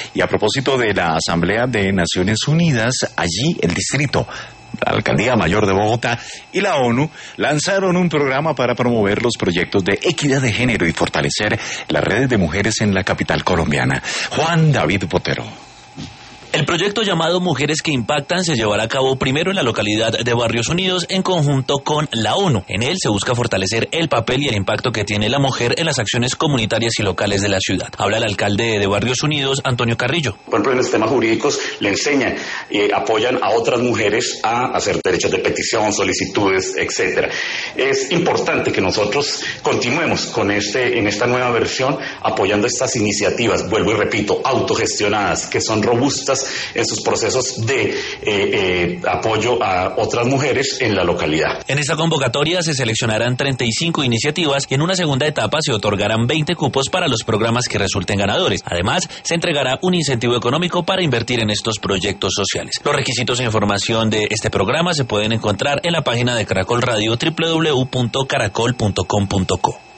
Y a propósito de la Asamblea de Naciones Unidas, allí el distrito, la Alcaldía Mayor de Bogotá y la ONU lanzaron un programa para promover los proyectos de equidad de género y fortalecer las redes de mujeres en la capital colombiana. Juan David Botero. El proyecto llamado Mujeres que Impactan se llevará a cabo primero en la localidad de Barrios Unidos en conjunto con la ONU. En él se busca fortalecer el papel y el impacto que tiene la mujer en las acciones comunitarias y locales de la ciudad. Habla el alcalde de Barrios Unidos, Antonio Carrillo. Por ejemplo, en los temas jurídicos le enseñan y apoyan a otras mujeres a hacer derechos de petición, solicitudes, etcétera. Es importante que nosotros continuemos con en esta nueva versión apoyando estas iniciativas, vuelvo y repito, autogestionadas, que son robustas en sus procesos de apoyo a otras mujeres en la localidad. En esta convocatoria se seleccionarán 35 iniciativas y en una segunda etapa se otorgarán 20 cupos para los programas que resulten ganadores. Además, se entregará un incentivo económico para invertir en estos proyectos sociales. Los requisitos e información de este programa se pueden encontrar en la página de Caracol Radio www.caracol.com.co.